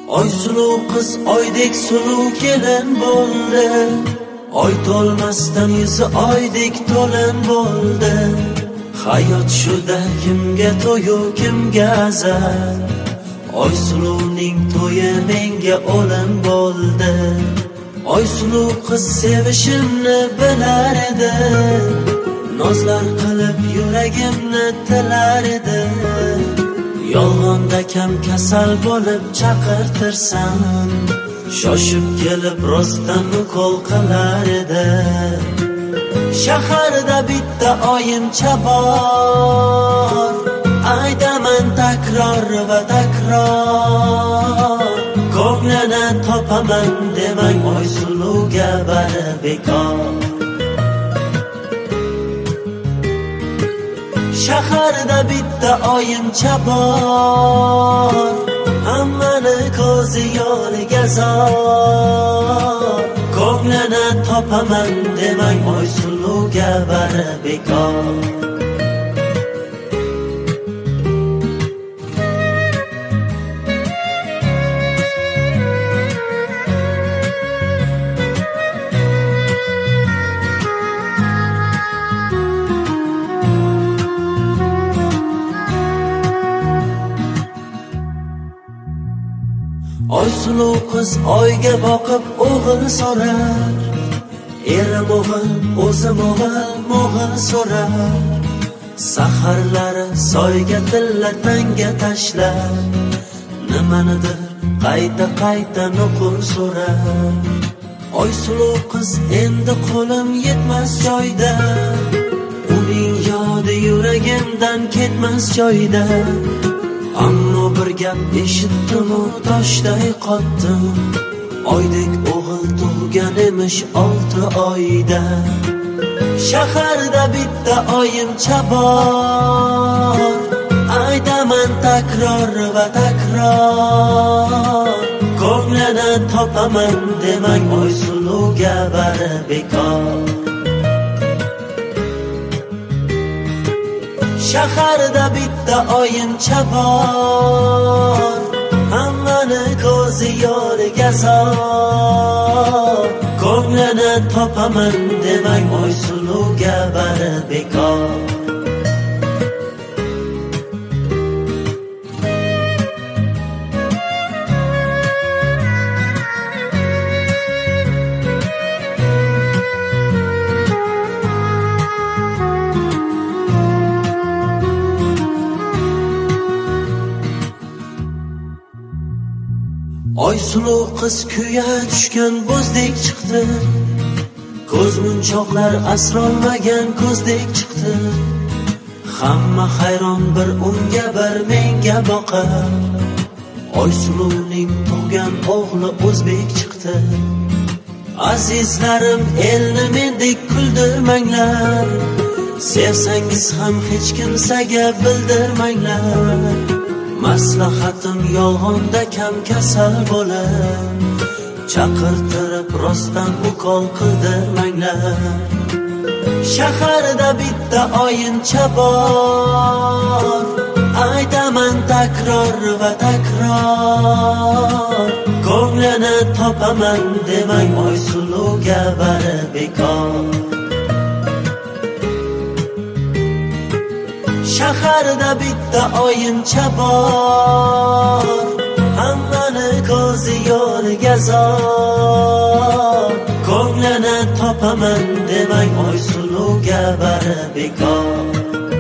Oy suluv qiz oydek suluv kelin bo'ldi. Oy to'lmasdan yuzi oydek to'lin bo'ldi. Hayot shuda kimga to'yu kimga azal. Oy suluvning to'yi menga o'lim bo'ldi. Oy suluv qiz sevishimni bilar edi. Nozlar qilib yuragimni tilar edi. Yolg'onda kam kasal bo'lib chaqirtirsan, shoshib kelib rostdan ukol qilar edi. Shaharda bitta oyimcha bor, aytaman takror va takror. Ko'nglini topaman demang oy suluvga bari bekor. Shaharda bitta oyimcha bor, hammani ko'zi yo'liga zor. Ko'nglini topaman demang oy suluvga bari bekor. Oy suluv qiz oyga boqib o'g'il so'rar. Erim o'g'il, o'zim o'g'il so'rar. Saharlari soyga tilla tanga tashlar. Nimanidir qayta nuqul so'rar. Oy suluv qiz endi qo'lim yetmas joyda. Uning yodi yuragimdan ketmas joyda. Ammo bir gap eshitdim-u toshday qotdim. Oydek o'g'il tug'gan emish 6 oyda. Shaharda bitta oyimcha bor, aytaman takror va takror. Ko'nglini topaman demang oy suluvga bari bekor. Shaharda bitta oyimcha bor, hammani ko'zi yo'liga zor. Ko'nglini topaman demang oy suluvga bari bekor. Oy suluv qiz kuya tushgan bo'zdek chiqdi. Ko'z munchoqlar asrolmagan ko'zdek chiqdi. Hamma hayron bir unga bir menga boqar. Oy suluvning tug'gan o'g'li o'zbek chiqdi. Azizlarim, elni mendek kuldirmanglar. Sevsangiz ham hech kimsaga bildirmanglar. Maslahatim yolg'onda kam kasal bo'lar. Chaqirtirib rostdan ukol qildirmanglar. Shaharda bitta oyimcha bor, aytaman takror va takror. Ko'nglini topaman demang oy suluvga bari bekor. Shaharda bitta oyimcha bor, hammani ko'zi yo'liga zor. Ko'nglini topaman demang oy suluvga bari bekor.